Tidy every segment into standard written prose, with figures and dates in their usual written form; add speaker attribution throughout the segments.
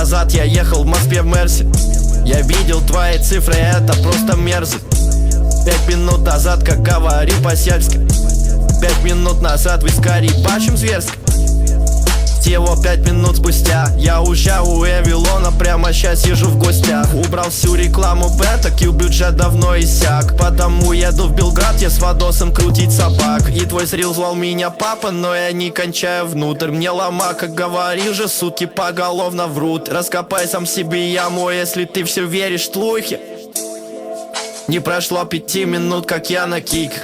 Speaker 1: назад я ехал в Москве в Мерсе. Я видел твои цифры, это просто мерзость. 5 минут назад, как говорил по-сельски, 5 минут назад вискарь ебачим зверски. Всего 5 минут спустя я уже у Эвилона, прямо сейчас сижу в гостях. Убрал всю рекламу бета, бюджет давно иссяк. Потому еду в Белград, я с Вадосом крутить собак. И твой срил звал меня папа, но я не кончаю внутрь. Мне лома, как говорил же, сутки поголовно врут. Раскопай сам себе яму, если ты все веришь в слухи. Не прошло 5 минут, как я на киках.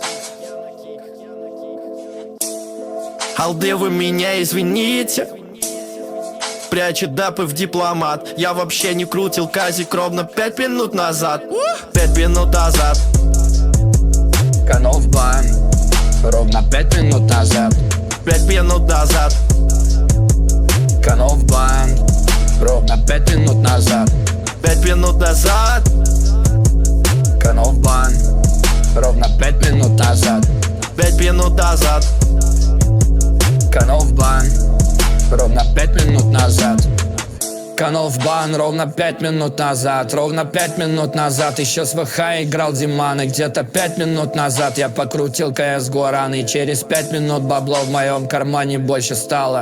Speaker 1: Алды, вы меня извините. Прячет дапы в дипломат. Я вообще не крутил казик ровно 5 минут назад. 5 минут назад.
Speaker 2: Канул в бан ровно 5 минут назад.
Speaker 1: 5 минут назад.
Speaker 2: Канул в бан ровно 5 минут назад.
Speaker 1: 5 минут назад.
Speaker 2: Канул в бан ровно 5 минут назад.
Speaker 1: 5 минут назад.
Speaker 2: Канул в бан ровно 5 минут назад. Канул в бан ровно 5 минут назад. Ровно 5 минут назад еще с ВХ играл Диман. И где-то 5 минут назад я покрутил CSGO ран. И через 5 минут бабло в моем кармане больше стало.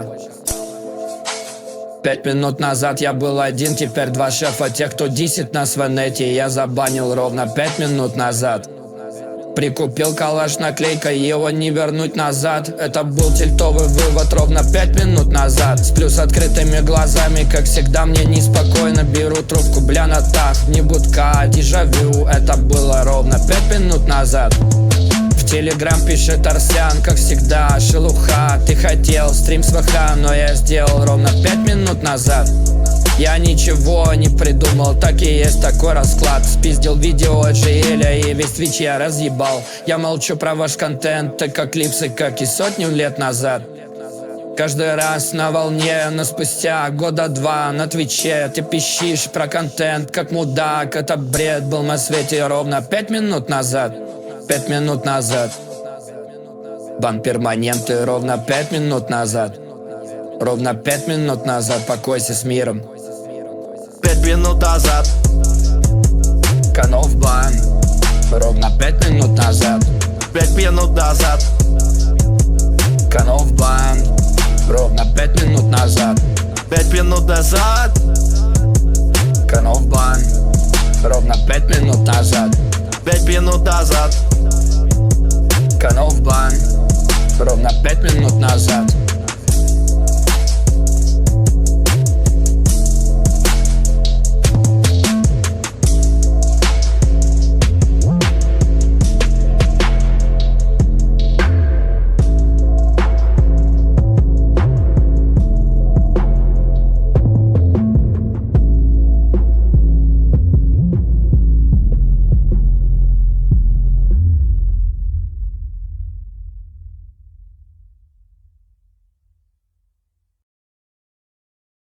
Speaker 2: 5 минут назад я был один, теперь 2 шефа. Тех, кто дисит нас в инете, я забанил ровно 5 минут назад. Прикупил калаш наклейкой, его не вернуть назад. Это был тильтовый вывод ровно 5 минут назад. Сплю с открытыми глазами, как всегда мне неспокойно. Беру трубку, бля, на так, не будка, дежавю. Это было ровно 5 минут назад. В Телеграм пишет Арсян, как всегда, шелуха. Ты хотел стрим с ВХ, но я сделал ровно 5 минут назад. Я ничего не придумал, так и есть такой расклад. Спиздил видео от Жиэля и весь твич я разъебал. Я молчу про ваш контент, так как клипсы, как и сотню лет назад. Каждый раз на волне, но спустя года 2 на твиче ты пищишь про контент, как мудак. Это бред был на свете ровно 5 минут назад. 5 минут назад. Бан перманенты ровно 5 минут назад. Ровно 5 минут назад, покойся с миром.
Speaker 1: 5 минут назад.
Speaker 2: Канул в бан ровно 5 минут назад.
Speaker 1: 5 минут назад.
Speaker 2: Канул в бан ровно 5 минут назад.
Speaker 1: 5 минут назад.
Speaker 2: Канул в бан ровно 5 минут назад.
Speaker 1: 5 минут назад.
Speaker 2: Канул в бан ровно 5 минут назад.